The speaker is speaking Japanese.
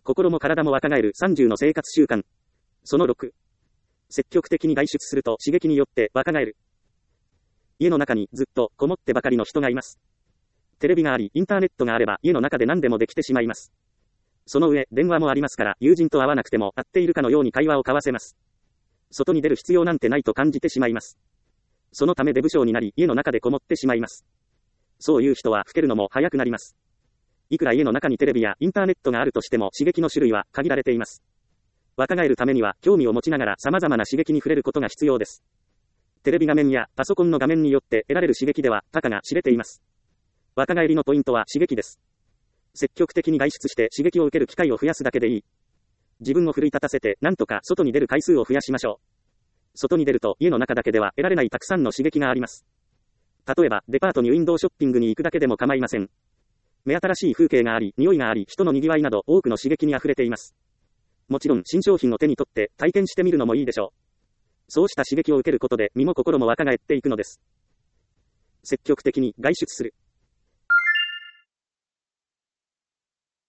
心も体も若返る30の生活習慣。その6。積極的に外出すると刺激によって若返る。家の中にずっとこもってばかりの人がいます。テレビがあり、インターネットがあれば家の中で何でもできてしまいます。その上、電話もありますから、友人と会わなくても会っているかのように会話を交わせます。外に出る必要なんてないと感じてしまいます。そのためデブ症になり、家の中でこもってしまいます。そういう人は老けるのも早くなります。いくら家の中にテレビやインターネットがあるとしても刺激の種類は限られています。若返るためには興味を持ちながら様々な刺激に触れることが必要です。テレビ画面やパソコンの画面によって得られる刺激ではたかが知れています。若返りのポイントは刺激です。積極的に外出して刺激を受ける機会を増やすだけでいい。自分を奮い立たせてなんとか外に出る回数を増やしましょう。外に出ると家の中だけでは得られないたくさんの刺激があります。例えばデパートにウィンドウショッピングに行くだけでも構いません。目新しい風景があり、匂いがあり、人の賑わいなど多くの刺激に溢れています。もちろん新商品を手に取って体験してみるのもいいでしょう。そうした刺激を受けることで身も心も若返っていくのです。積極的に外出する。